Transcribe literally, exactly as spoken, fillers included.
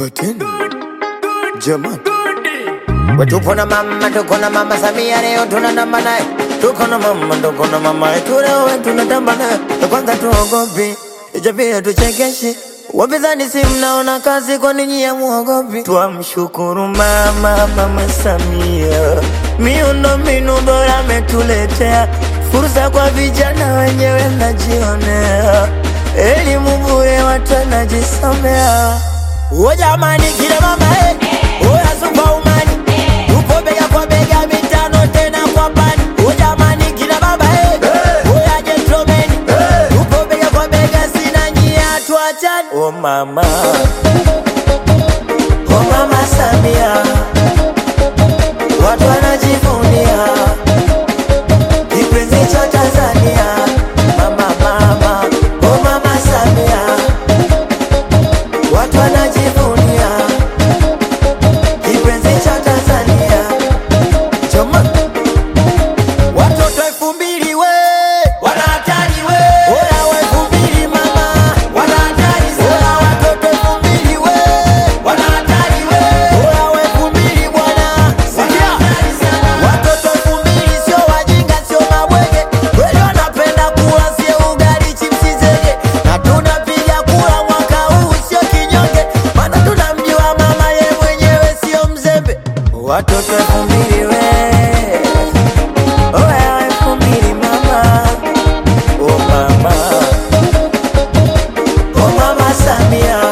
hapa tena jamani. Tuko na mama, tuko na mama Samia leo tunatamba naye. Tuko na mama, tuko na mama yetu leo tunatamba naye. Kwanza tuogopi, ijapia tuchekeshi. Wapinzani si mnaona kazi kwa nini ya muogopi. Tuamshukuru mama, mama Samia. Miundombinu bora ametuletea. Fursa kwa vijana wenyewe mnajionea. Elimu bure watu wanajisomea. O jamani kila mama eh, oya superwoman. Tupo bega kwa bega mitano tena kwa pani. O jamani kila baba eh, oya gentleman. Tupo bega kwa bega sina nyia tuachane. O mama, o mama Samia, watu wanajivunia kipenzi cha Tanzania. Mama mama, o mama Samia, watu wanajivunia kipenzi cha Tanzania. Choma watoto elfu mbili we wana hatari we. Oya we elfu mbili mama wana hatari sana. Watoto elfu mbili we wana hatari we. Oya we elfu mbili bwana sikia. Watoto elfu mbili sio wajinga sio mabwege. Kweli wanapenda kula sio ugali chipsi zege. Na tunapiga kula mwaka huu sio kinyonge. Maana tunamjua mama ye mwenyewe sio mzembe. Watoto elfu mbili we oya elfu mbili mama. O mama, o mama Samia,